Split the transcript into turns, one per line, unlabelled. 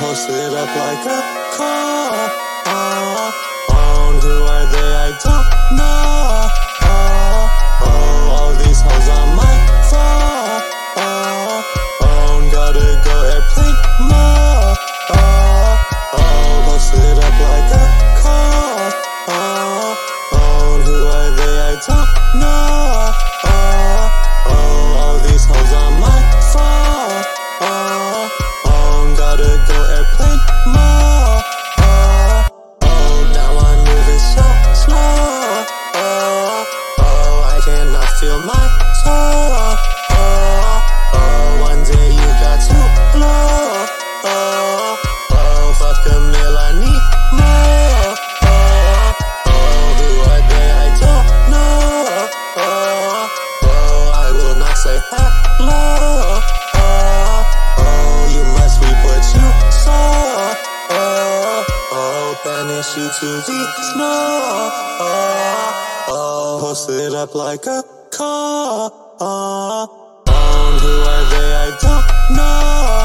Posted up like a car. Who are they? I don't know. All these hoes on my phone. Gotta go airplane mode. Posted up like a car. Who are they? I don't know. All these hoes on my phone. Gotta go airplane mode. Now I'm moving so slow. I cannot feel my toe. One day you got to blow. Fuck a meal, I need more. Who are they? I don't know. I will not say hello. You must reap what you sow. Banish you to the snow. Posted up like a car. Who are they? I don't know.